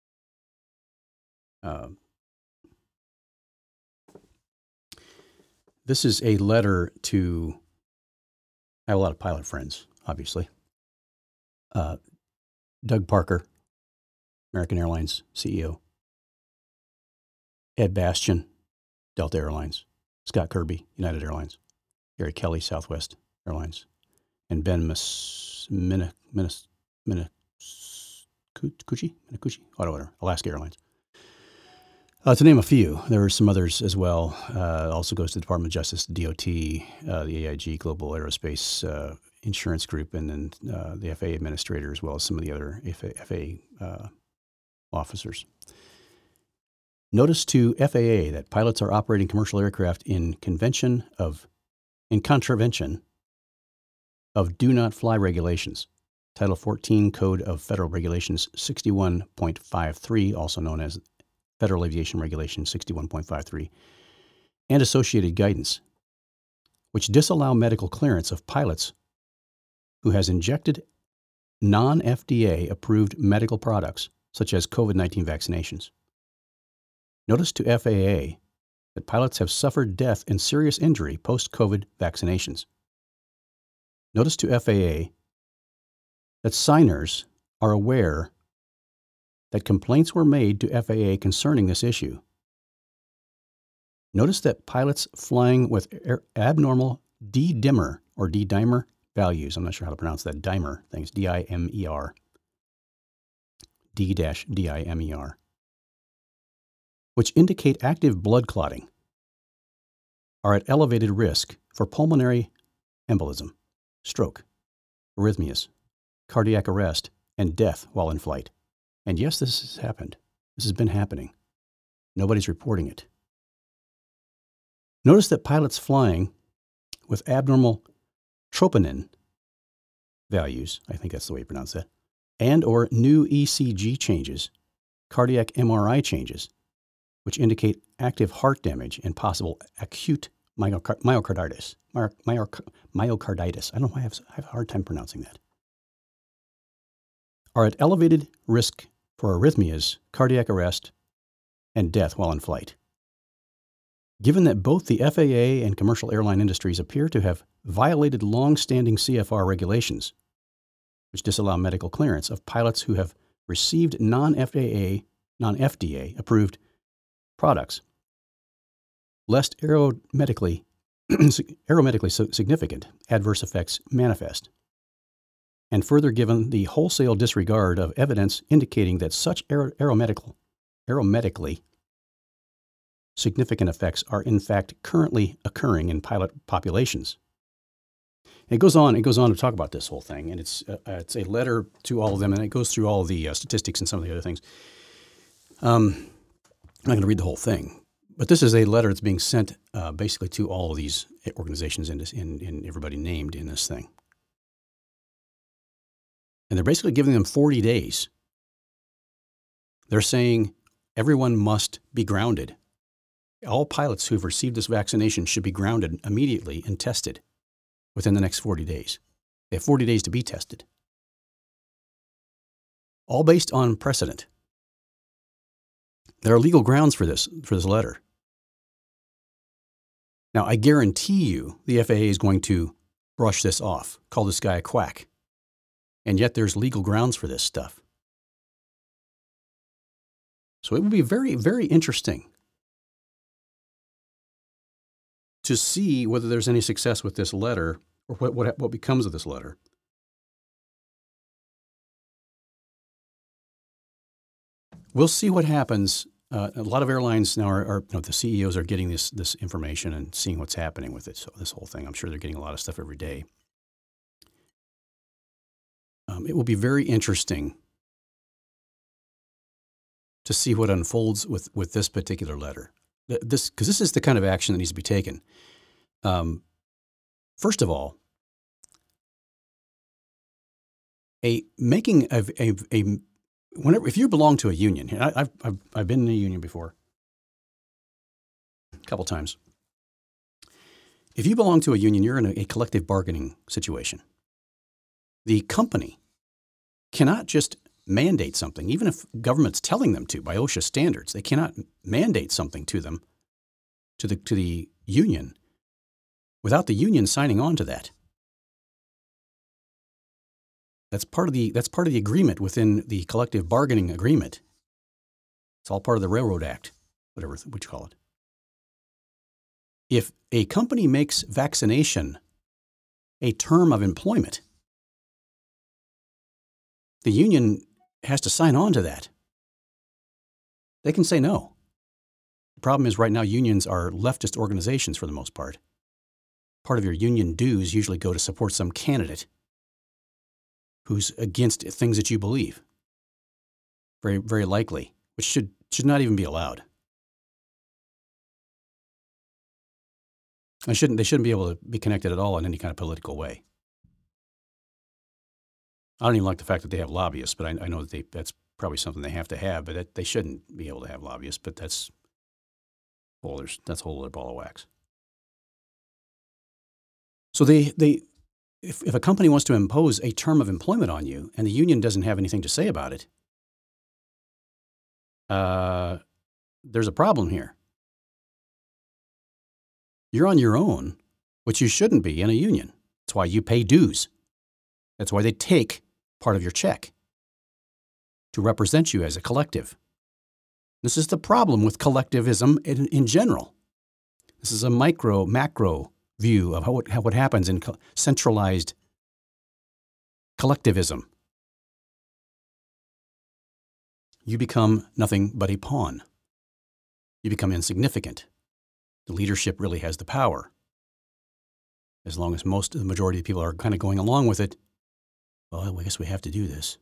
uh, this is a letter to, I have a lot of pilot friends, obviously. Uh, Doug Parker, American Airlines C E O. Ed Bastian, Delta Airlines. Scott Kirby, United Airlines. Gary Kelly, Southwest Airlines. And Ben Mis- Mina, Minas, Minakuchi, Minakuchi, auto whatever, Alaska Airlines. Uh, to name a few, there are some others as well. Uh, also goes to the Department of Justice, the D O T, uh, the A I G, Global Aerospace uh, Insurance Group, and then uh, the F A A administrator, as well as some of the other F A A, F A A uh, officers. Notice to F A A that pilots are operating commercial aircraft in convention of, in contravention of do not fly regulations. Title fourteen Code of Federal Regulations sixty-one point five three, also known as Federal Aviation Regulation sixty-one point five three, and associated guidance, which disallow medical clearance of pilots who has injected non-F D A approved medical products, such as COVID nineteen vaccinations. Notice to F A A that pilots have suffered death and serious injury post-COVID vaccinations. Notice to F A A that signers are aware that complaints were made to F A A concerning this issue. Notice that pilots flying with abnormal D-dimer or D-dimer values, I'm not sure how to pronounce that, dimer things, D I M E R, D-D I M E R, which indicate active blood clotting, are at elevated risk for pulmonary embolism, stroke, arrhythmias, cardiac arrest, and death while in flight. And yes, this has happened. This has been happening. Nobody's reporting it. Notice that pilots flying with abnormal troponin values, I think that's the way you pronounce that, and or new E C G changes, cardiac M R I changes, which indicate active heart damage and possible acute myocar- myocarditis. My- myoc- myocarditis. I don't know why I have, I have a hard time pronouncing that. Are at elevated risk for arrhythmias, cardiac arrest, and death while in flight. Given that both the F A A and commercial airline industries appear to have violated long-standing C F R regulations, which disallow medical clearance of pilots who have received non-F D A, non-F D A approved products, lest aeromedically, aeromedically significant adverse effects manifest, and further given the wholesale disregard of evidence indicating that such aeromedical, aeromedically significant effects are in fact currently occurring in pilot populations. It goes on. It goes on to talk about this whole thing, and it's uh, it's a letter to all of them, and it goes through all of the uh, statistics and some of the other things. Um, I'm not going to read the whole thing, but this is a letter that's being sent uh, basically to all of these organizations and in, in everybody named in this thing, and they're basically giving them forty days. They're saying everyone must be grounded. All pilots who've received this vaccination should be grounded immediately and tested within the next forty days. They have forty days to be tested. All based on precedent. There are legal grounds for this, for this letter. Now, I guarantee you the F A A is going to brush this off, call this guy a quack. And yet there's legal grounds for this stuff. So it would be very, very interesting to see whether there's any success with this letter or what, what, what becomes of this letter. We'll see what happens. Uh, a lot of airlines now are, are you know, the C E Os are getting this, this information and seeing what's happening with it. So this whole thing, I'm sure they're getting a lot of stuff every day. Um, it will be very interesting to see what unfolds with, with this particular letter. This, because this is the kind of action that needs to be taken. Um, first of all, a making a, a, a whenever if you belong to a union, I, I've I've I've been in a union before, a couple times. If you belong to a union, you're in a, a collective bargaining situation. The company cannot just mandate something, even if government's telling them to by OSHA standards. They cannot mandate something to them, to the to the union, without the union signing on to that. That's part of the that's part of the agreement within the collective bargaining agreement. It's all part of the Railroad Act, whatever what you call it. If a company makes vaccination a term of employment, the union has to sign on to that. They can say no. The problem is right now unions are leftist organizations for the most part. Part of your union dues usually go to support some candidate who's against things that you believe. Very, very likely, which should should not even be allowed. They shouldn't, they shouldn't be able to be connected at all in any kind of political way. I don't even like the fact that they have lobbyists, but I, I know that they, that's probably something they have to have, but that, they shouldn't be able to have lobbyists, but that's, well, there's, that's a whole other ball of wax. So they, they if, if a company wants to impose a term of employment on you and the union doesn't have anything to say about it, uh, there's a problem here. You're on your own, which you shouldn't be in a union. That's why you pay dues. That's why they take part of your check to represent you as a collective. This is the problem with collectivism in, in general. This is a micro, macro view of how, how what happens in co- centralized collectivism. You become nothing but a pawn. You become insignificant. The leadership really has the power. As long as most of the majority of people are kind of going along with it, well, I guess we have to do this.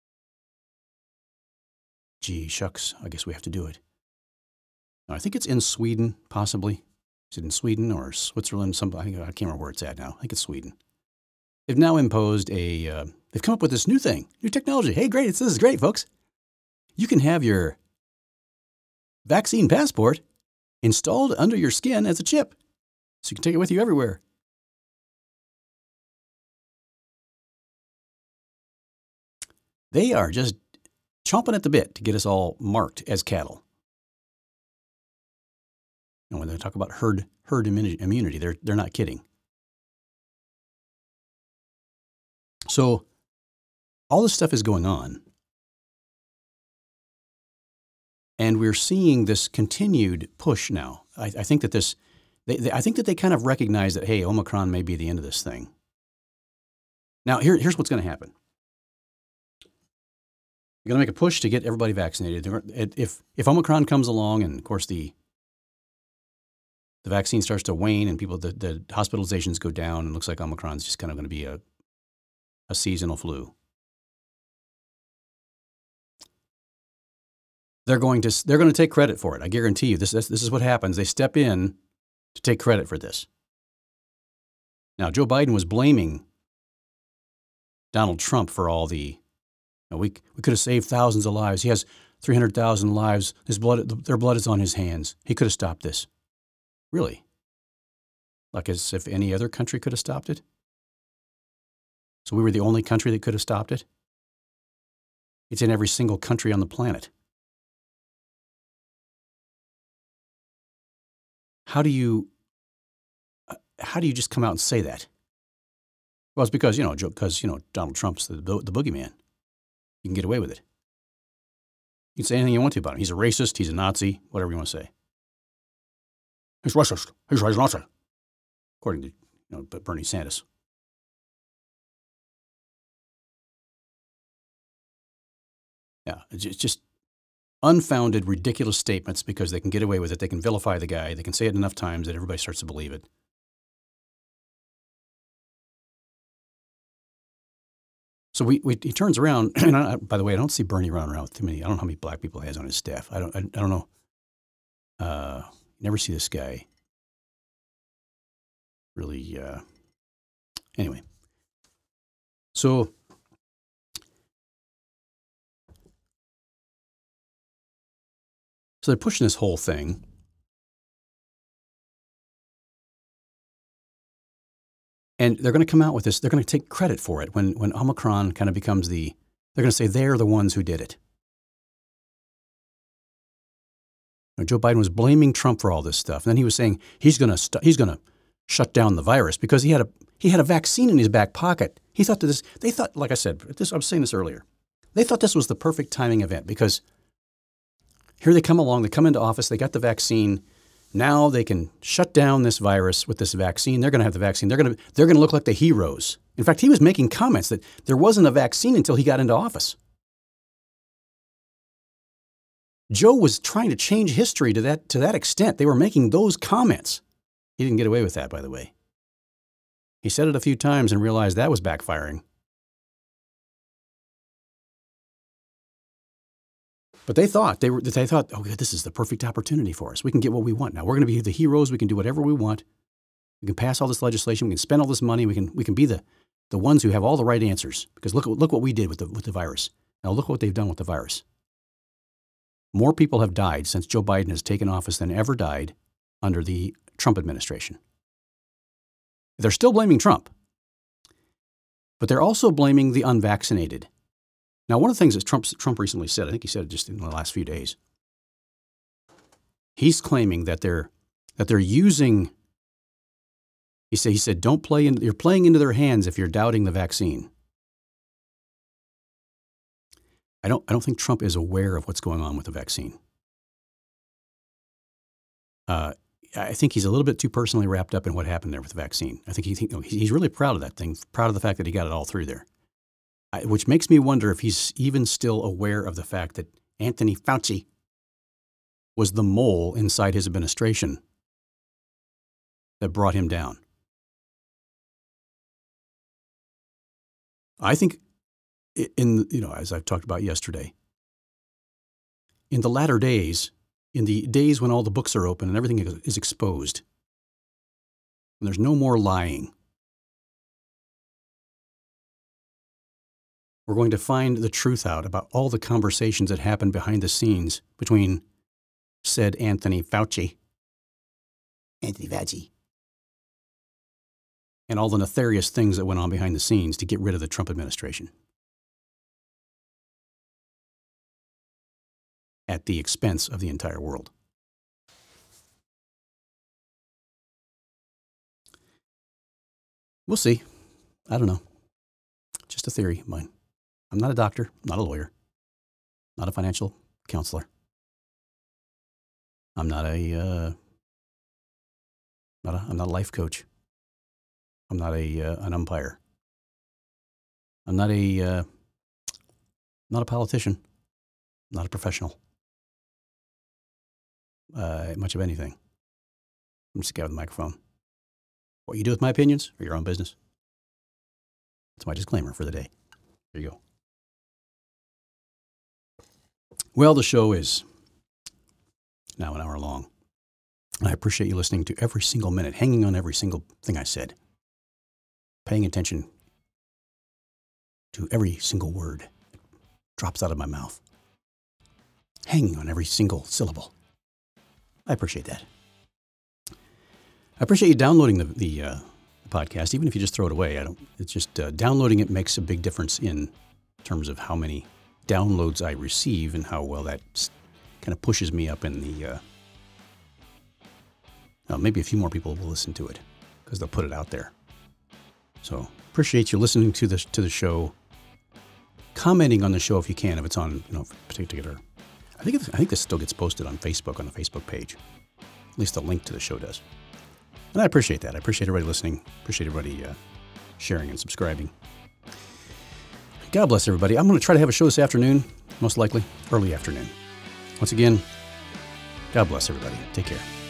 Gee, shucks, I guess we have to do it. Now, I think it's in Sweden, possibly. Is it in Sweden or Switzerland? Some, I, I can't remember where it's at now. I think it's Sweden. They've now imposed a, uh, they've come up with this new thing, new technology. Hey, great, it's, this is great, folks. You can have your vaccine passport installed under your skin as a chip, so you can take it with you everywhere. They are just chomping at the bit to get us all marked as cattle. And when they talk about herd herd immunity, they're they're not kidding. So all this stuff is going on. And we're seeing this continued push now. I, I think that this, they, they, I think that they kind of recognize that, hey, Omicron may be the end of this thing. Now, here, here's what's going to happen. You're going to make a push to get everybody vaccinated. If if Omicron comes along, and of course the the vaccine starts to wane, and people the, the hospitalizations go down, and it looks like Omicron's just kind of going to be a a seasonal flu. They're going to they're going to take credit for it. I guarantee you. This this, this is what happens. They step in to take credit for this. Now, Joe Biden was blaming Donald Trump for all the. You know, we we could have saved thousands of lives. He has three hundred thousand lives. His blood, their blood is on his hands. He could have stopped this. Really? Like as if any other country could have stopped it? So we were the only country that could have stopped it? It's in every single country on the planet. How do you, how do you just come out and say that? Well, it's because, you know, because, you know, Donald Trump's the, the boogeyman. You can get away with it. You can say anything you want to about him. He's a racist. He's a Nazi. Whatever you want to say. He's racist. He's a Nazi. According to, you know, Bernie Sanders. Yeah, it's just unfounded, ridiculous statements because they can get away with it. They can vilify the guy. They can say it enough times that everybody starts to believe it. So we, we he turns around, and I, by the way, I don't see Bernie running around with too many. I don't know how many black people he has on his staff. I don't I, I don't know. Uh, never see this guy really. Uh, anyway, so so they're pushing this whole thing. And they're going to come out with this. They're going to take credit for it when, when Omicron kind of becomes the, they're going to say they're the ones who did it. Now, Joe Biden was blaming Trump for all this stuff. And then he was saying he's going to st- he's going to shut down the virus because he had a he had a vaccine in his back pocket. He thought that this, they thought, like I said, this, I was saying this earlier, they thought this was the perfect timing event because here they come along, they come into office, they got the vaccine. Now they can shut down this virus with this vaccine. They're going to have the vaccine. They're going to they're going to look like the heroes. In fact, he was making comments that there wasn't a vaccine until he got into office. Joe was trying to change history to that to that extent. They were making those comments. He didn't get away with that, by the way. He said it a few times and realized that was backfiring. But they thought, they were, they thought, oh, this is the perfect opportunity for us. We can get what we want now. We're going to be the heroes. We can do whatever we want. We can pass all this legislation. We can spend all this money. We can we can be the, the ones who have all the right answers. Because look, look what we did with the, with the virus. Now look what they've done with the virus. More people have died since Joe Biden has taken office than ever died under the Trump administration. They're still blaming Trump. But they're also blaming the unvaccinated. Now, one of the things that Trump, Trump recently said, I think he said it just in the last few days, he's claiming that they're that they're using. He said, he said, don't play in. You're playing into their hands if you're doubting the vaccine. I don't. I don't think Trump is aware of what's going on with the vaccine. Uh, I think he's a little bit too personally wrapped up in what happened there with the vaccine. I think he think, he's really proud of that thing, proud of the fact that he got it all through there. Which makes me wonder if he's even still aware of the fact that Anthony Fauci was the mole inside his administration that brought him down. I think in, you know, as I've talked about yesterday, in the latter days, in the days when all the books are open and everything is exposed, and there's no more lying, we're going to find the truth out about all the conversations that happened behind the scenes between said Anthony Fauci, Anthony Fauci, and all the nefarious things that went on behind the scenes to get rid of the Trump administration at the expense of the entire world. We'll see. I don't know. Just a theory of mine. I'm not a doctor, not a lawyer, not a financial counselor. I'm not a, uh, not a, I'm not a life coach. I'm not a, uh, an umpire. I'm not a, uh, not a politician. I'm not a professional. Uh, much of anything. I'm just a guy with a microphone. What you do with my opinions are your own business. That's my disclaimer for the day. There you go. Well, the show is now an hour long. And I appreciate you listening to every single minute, hanging on every single thing I said, paying attention to every single word that drops out of my mouth, hanging on every single syllable. I appreciate that. I appreciate you downloading the, the uh, podcast, even if you just throw it away. I don't. It's just uh, downloading it makes a big difference in terms of how many downloads I receive and how well that kind of pushes me up in the. Uh, well, maybe a few more people will listen to it because they'll put it out there. So appreciate you listening to the to the show, commenting on the show if you can, if it's on you know particular. I think it's, I think this still gets posted on Facebook on the Facebook page. At least the link to the show does. And I appreciate that. I appreciate everybody listening. Appreciate everybody uh, sharing and subscribing. God bless everybody. I'm going to try to have a show this afternoon, most likely early afternoon. Once again, God bless everybody. Take care.